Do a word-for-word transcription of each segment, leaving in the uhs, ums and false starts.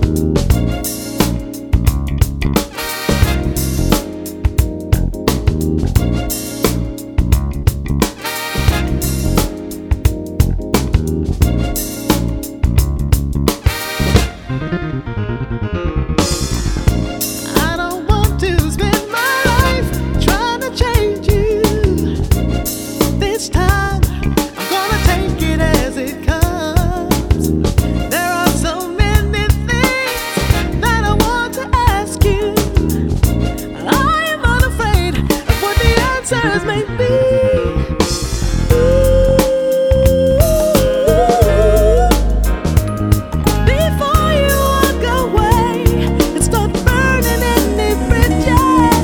answers may be. Before you walk away and start burning any bridges,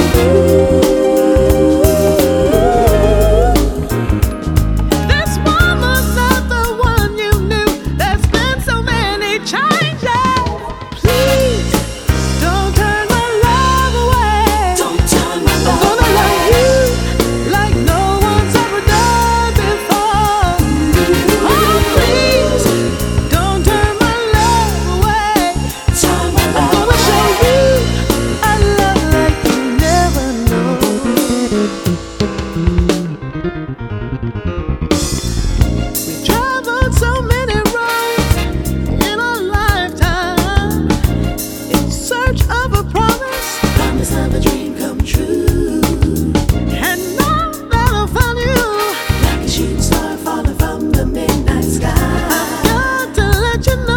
this woman's not the one you knew. There's been so many changes. Please don't turn my love away. Don't turn my I'm love gonna love away. you like no one's ever done before. Oh, please don't turn my love away. Turn my I'm love gonna show away. you a love like you never know. We traveled so many roads in a lifetime in search of a promise. Promise of a dream come true. And now that I found you, Like a shooting star falling from the midnight sky. got to let you know.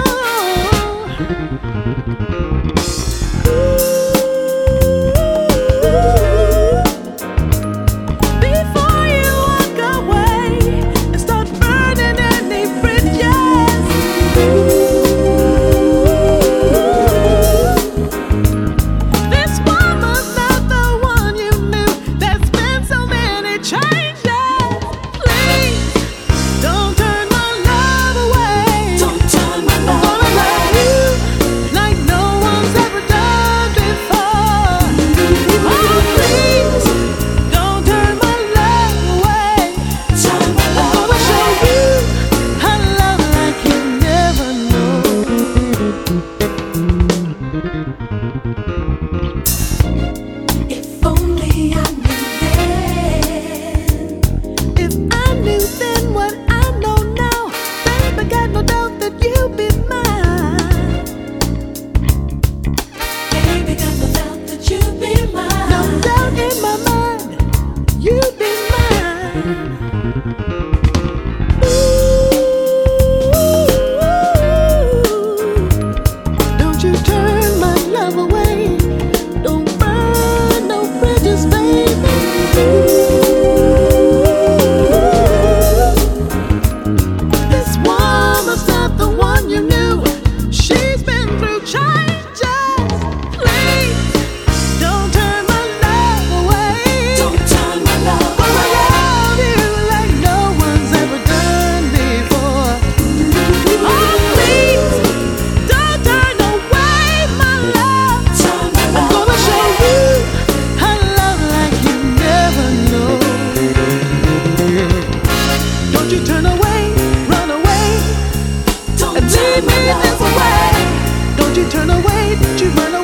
Before you walk away and start burning any bridges, this woman's not the one you knew. There's been so many changes. Please don't turn my love away. Don't turn my I'm love gonna love away. you like no one's ever done before. Oh, please don't turn my love away. Turn my I'm love gonna show away. you a love like you never know. If only I knew then. If I knew then what I know now, babe, I got no doubt that you'd be mine. Baby, got no doubt that you'd be mine. No doubt in my mind, you'd be mine. Ooh, don't you turn my love away. Don't burn no bridges, baby. This woman's not the one you knew. She's been through changes. Please don't turn my love away. Don't turn my love I away. love you like no one's ever done before. Oh, please don't turn away my love. Turn my I'm love gonna show away. you a love like you never know. Don't you turn away, run away, Don't and turn leave my me love this away. way. Don't you turn away, don't you run